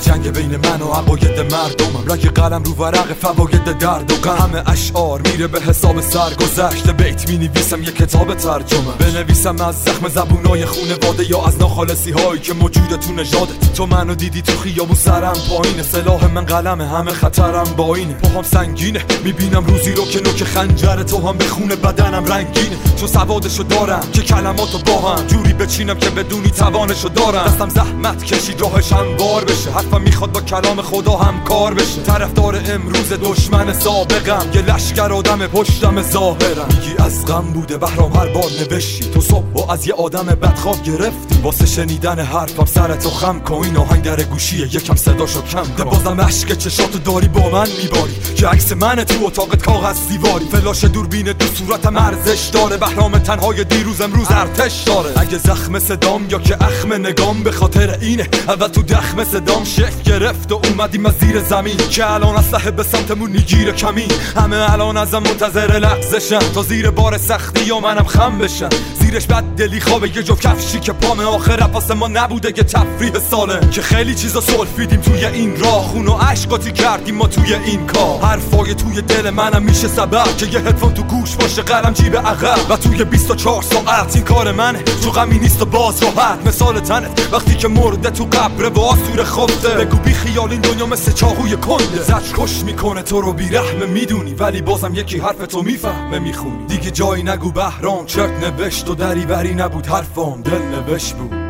جنگ بین من و عقاید مردمم، رگ قلم رو ورق فواید درد و غم، همه اشعار میره به حساب سرگذشت، بیت مینویسم یه کتاب ترجمه، بنویسم از زخم زبونای خونواده یا از ناخالصی هایی که موجوده تو نژادت. تو منو دیدی تو خیابون سرم پایینه، سلاح من قلمه، همه خطرم با اینه، پاهم سنگینه، میبینم روزی رو که نوک خنجر تو هم به خون بدنم رنگینه، چون سوادشو دارم که کلماتو با هم جوری بچینم که بدونی توانشو دارم، دستم زحمت کشید راهش هموار بشه، حرفم میخواد با کلام خدا همکار بشه، طرفدار امروز دشمن سابقم، یه لشکر آدم پشتم ظاهرم، میگی از غم بوده بهرام هر بار نوشتی، تو صبح از یه آدم بدخواب گرفتی، واسه شنیدن حرفم سرتو خم کن، این آهنگر گوشیه یکم صداشو کم کن، بازم عشق چشاتو داری با من میباری که عکس من تو اتاقت کاغذ دیواری، فلاش دوربین تو صورتم ارزش داره، بهرام تنهای دیروز امروز ارتش داره، اگه زخم صدام یا که اخم نگام به خاطر اینه، اول تو دخم صدام شکل گرفت و اومدیم از زیر زمین، که الان اسلحه به سمتمون میگیره کمین، همه الان ازم منتظر لغزشن تا زیر بار سختی یا منم خم بشن، زیرش بد دلی خوابه یه جفت کفشی که پام آخر پاس ما نبوده که تفریح ساله، که خیلی چیزا سلفیدیم توی این راه، خون و عشقاتی کردیم ما توی این کار، حرفای توی دل منم میشه سبب که یه هدفون تو گوش باشه قلم جیب عقب، و توی 24 ساعت این کار منه، تو غمی نیست و باز راحت مثال تنت، وقتی که مرده تو قبر و آسور خفته، بگو بی خیال این دنیا مثل چاقوی کنده، زج کش میکنه تو رو بی رحمه میدونی، ولی بازم یکی حرف تو میفهمه میخونی، دیگه جایی نگو بهرام چرت نوشت و دری بری نبود حرفام دل نوشت بود.